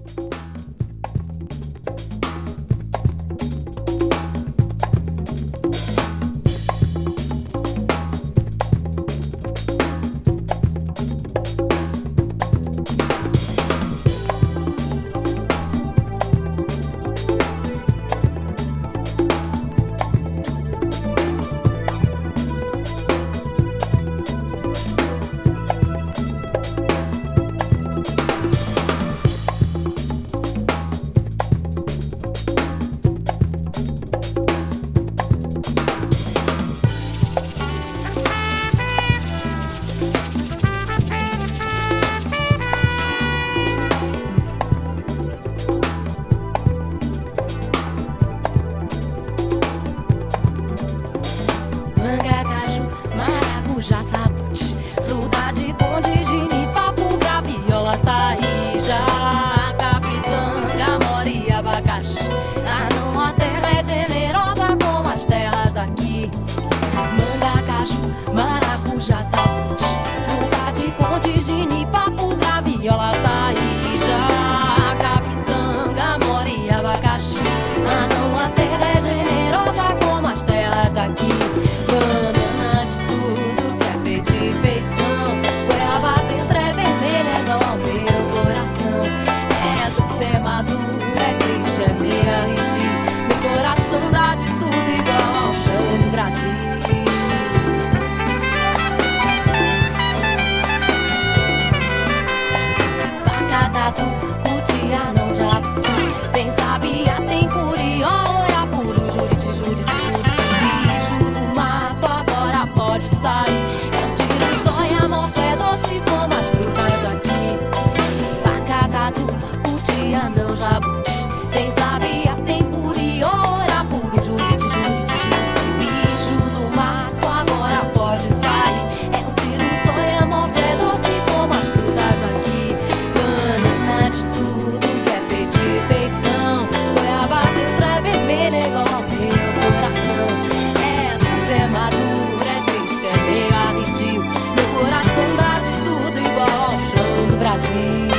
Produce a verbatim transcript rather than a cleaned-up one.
Já saputi, fruta de conde, ginipapo, graviola, saíja, capitanga, mora e abacaxi. A não a terra é generosa como as terras daqui. Manga, cacho, maracujá, saputi, fruta de conde, ginipapo, graviola, saíja, capitanga, mora e abacaxi. A não a terra é generosa como as terras daqui. Cutia não jabuti, tem sabia, tem curió, puro juriti, juriti, juriti. Bicho do mato agora pode sair. É um tiro só e a morte é doce como as frutas daqui. Pacatatu, cutia não jabuti, tem sabia, tem curió, puro juriti, juriti, juriti. Bicho do mato agora pode sair. É um tiro só e a morte é doce como as frutas daqui. De tudo que é feito de feição, goiaba dentro é vermelha igual ao meu coração. É doce, é maduro, é triste, é meio arredio. Meu coração dá de tudo igual ao chão do Brasil.